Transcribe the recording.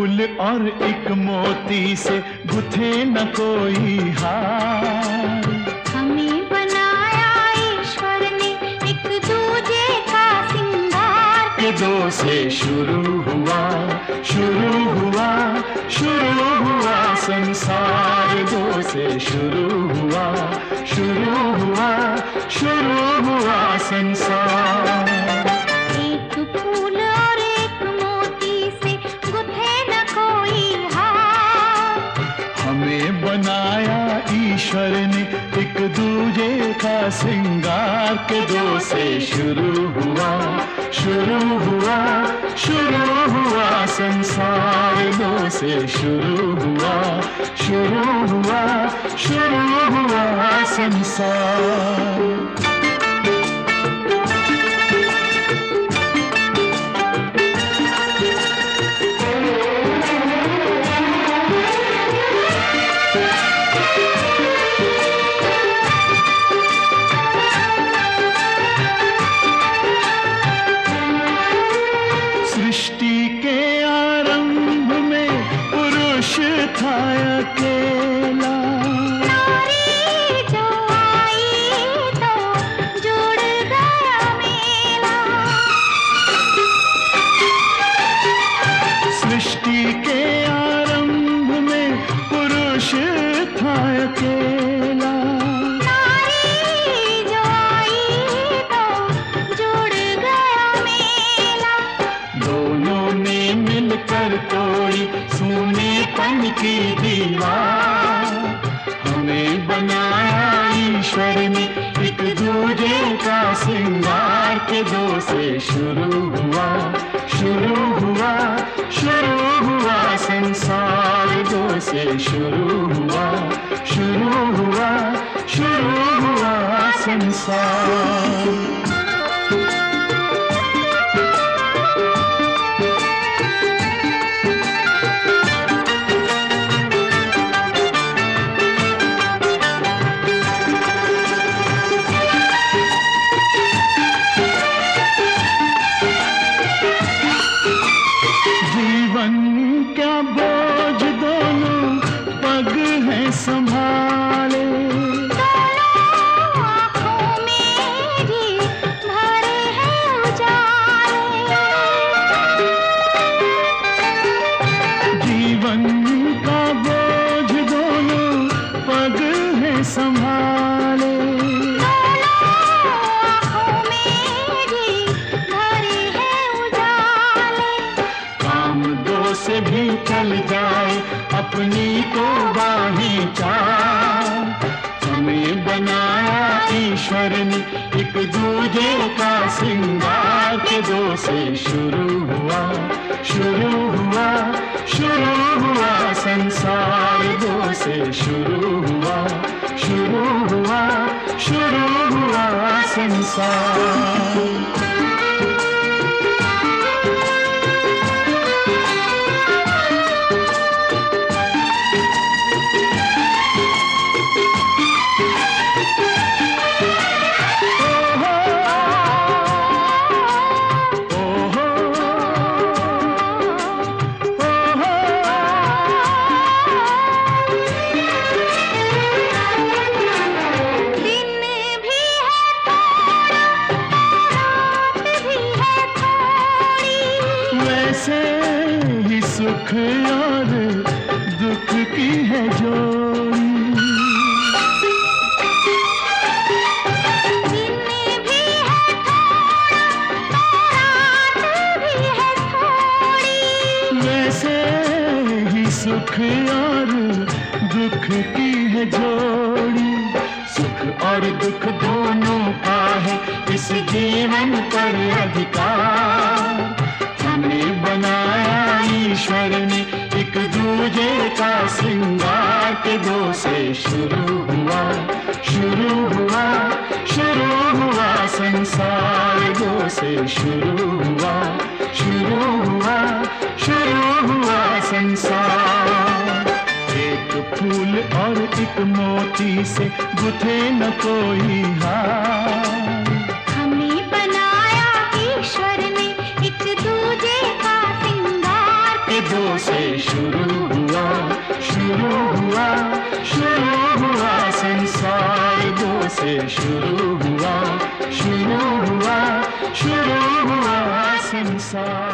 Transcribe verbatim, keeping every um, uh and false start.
फूल और एक मोती से गुथे न कोई हार। हमें बनाया ईश्वर ने एक दूजे का सिंगार। के दो से शुरू हुआ शुरू हुआ शुरू हुआ संसार। दो से शुरू हुआ शुरू हुआ शुरू हुआ संसार। एक फूल और एक मोती से गुथे न कोई हार। हमें बनाया ईश्वर ने एक दूजे का सिंगार। के दो से शुरू हुआ शुरू हुआ शुरू हुआ संसार। दो से शुरू हुआ शुरू हुआ शुरू हुआ संसार। सृष्टि के आरंभ में पुरुष था अकेला। नारी जो आई तो जुड़ गया मेला। सृष्टि के आरंभ में पुरुष था अकेला। नारी जो आई तो जुड़ गया मेला। दोनों ने मिलकर तोड़ी सोनेपन की दीवार। हमें बनाया ईश्वर ने एक दूजे का सिंगार। के दो से शुरू हुआ शुरू हुआ शुरू हुआ संसार। दो से शुरू हुआ शुरू हुआ शुरू हुआ संसार। जीवन क्या बोझ दोनों पग है संभाले। दोनों आँखों मेरी भरे हैं उजाले। जीवन का बोझ दोनों पग है संभाले। दोनों आँखों मेरी भरे हैं उजाले। काम दो से भी चल जाए अपनी को बाहें चार। हमें बनाया ईश्वर ने एक दूजे का सिंगार। के दो से शुरू हुआ शुरू हुआ शुरू हुआ संसार। दो से शुरू हुआ शुरू हुआ शुरू हुआ संसार। वैसे ही सुख और दुख की है जोड़ी। दिन भी है थोड़ा रात भी है थोड़ी। वैसे ही सुख और दुख की है जोड़ी। सुख और दुख दोनों का है इस जीवन पर अधिकार। हमें बनाया ईश्वर ने एक दूजे का सिंगार। के दो से शुरू हुआ शुरू हुआ शुरू हुआ संसार। दो से शुरू हुआ शुरू हुआ शुरू हुआ संसार। एक फूल और एक मोती से गुथे न कोई हार। हमें बनाया ईश्वर ने एक दूजे का सिंगार। के दो से से शुरू हुआ, शुरू हुआ, शुरू हुआ संसार।